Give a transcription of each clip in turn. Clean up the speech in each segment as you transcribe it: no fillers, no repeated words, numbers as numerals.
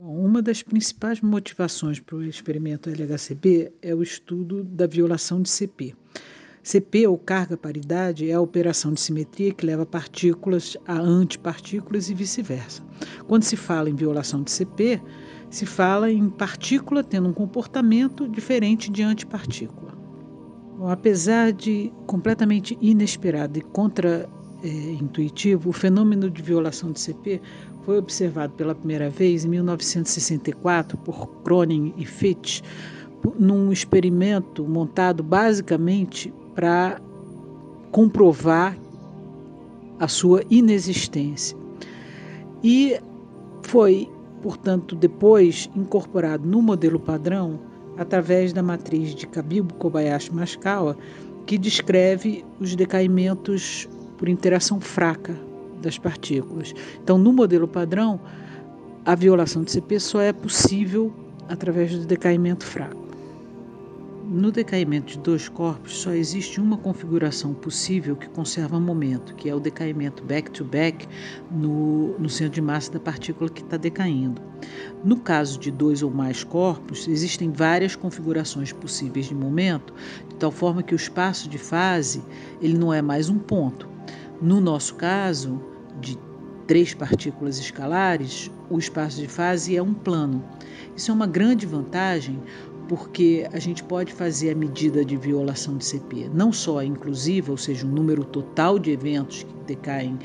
Bom, uma das principais motivações para o experimento LHCb é o estudo da violação de CP. CP, ou carga-paridade, é a operação de simetria que leva partículas a antipartículas e vice-versa. Quando se fala em violação de CP, se fala em partícula tendo um comportamento diferente de antipartícula. Bom, apesar de completamente inesperado e contra-intuitivo, o fenômeno de violação de CP foi observado pela primeira vez em 1964 por Cronin e Fitch, num experimento montado basicamente para comprovar a sua inexistência. E foi, portanto, depois incorporado no modelo padrão através da matriz de Kabib-Kobayashi-Maskawa, que descreve os decaimentos por interação fraca das partículas. Então, no modelo padrão, a violação de CP só é possível através do decaimento fraco. No decaimento de dois corpos, só existe uma configuração possível que conserva momento, que é o decaimento back-to-back no centro de massa da partícula que está decaindo. No caso de dois ou mais corpos, existem várias configurações possíveis de momento, de tal forma que o espaço de fase ele não é mais um ponto. No nosso caso, de 3 partículas escalares, o espaço de fase é um plano. Isso é uma grande vantagem, porque a gente pode fazer a medida de violação de CP não só inclusiva, ou seja, o número total de eventos que decaem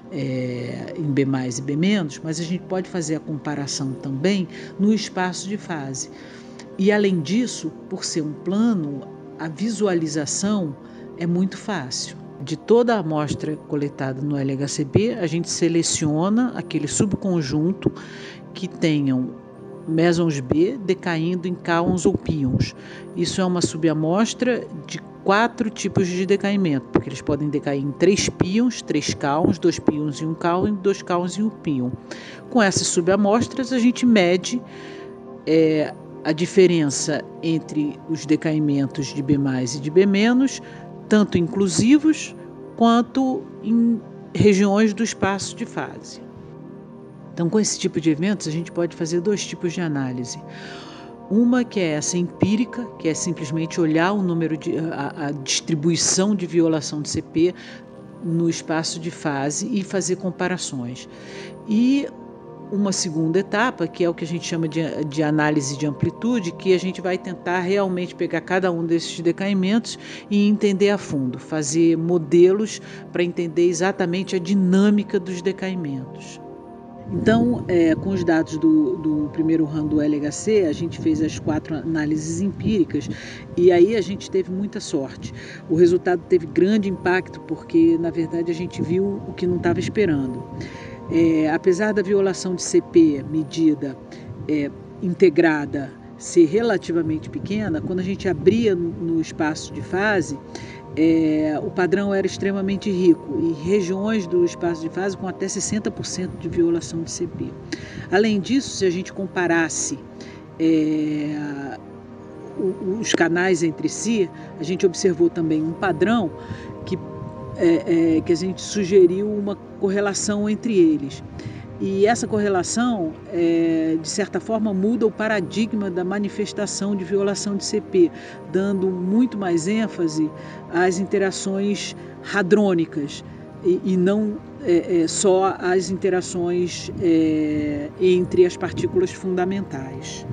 em B+, e B-, mas a gente pode fazer a comparação também no espaço de fase. E além disso, por ser um plano, a visualização é muito fácil. De toda a amostra coletada no LHCb, a gente seleciona aquele subconjunto que tenham mesons B decaindo em cáons ou píons. Isso é uma subamostra de 4 tipos de decaimento, porque eles podem decair em 3 píons, 3 cáons, 2 píons e 1 cáon, 2 cáons e 1 píon. Com essas subamostras, a gente mede a diferença entre os decaimentos de B+, e de B-, tanto inclusivos quanto em regiões do espaço de fase. Então, com esse tipo de eventos, a gente pode fazer 2 tipos de análise. Uma que é essa empírica, que é simplesmente olhar o número a distribuição de violação de CP no espaço de fase e fazer comparações. E uma segunda etapa, que é o que a gente chama de análise de amplitude, que a gente vai tentar realmente pegar cada um desses decaimentos e entender a fundo, fazer modelos para entender exatamente a dinâmica dos decaimentos. Então, com os dados do primeiro run do LHC, a gente fez as 4 análises empíricas e aí a gente teve muita sorte. O resultado teve grande impacto porque, na verdade, a gente viu o que não estava esperando. Apesar da violação de CP medida integrada ser relativamente pequena, quando a gente abria no espaço de fase, o padrão era extremamente rico e regiões do espaço de fase com até 60% de violação de CP. Além disso, se a gente comparasse os canais entre si, a gente observou também um padrão que a gente sugeriu uma correlação entre eles. E essa correlação, de certa forma, muda o paradigma da manifestação de violação de CP, dando muito mais ênfase às interações hadrônicas e não só às interações entre as partículas fundamentais.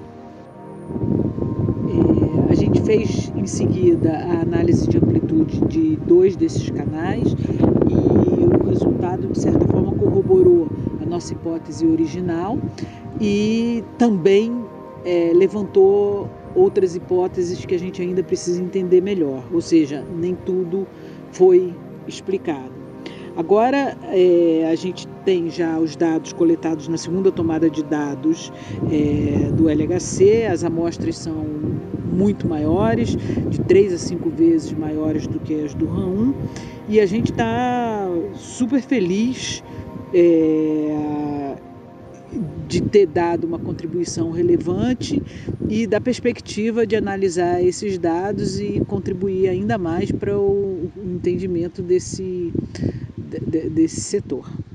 A gente fez em seguida a análise de amplitude de 2 desses canais e o resultado, de certa forma, corroborou a nossa hipótese original e também levantou outras hipóteses que a gente ainda precisa entender melhor, ou seja, nem tudo foi explicado. Agora a gente tem já os dados coletados na segunda tomada de dados do LHC, as amostras são muito maiores, de 3 a 5 vezes maiores do que as do RAN 1, e a gente está super feliz de ter dado uma contribuição relevante e da perspectiva de analisar esses dados e contribuir ainda mais para o entendimento desse setor.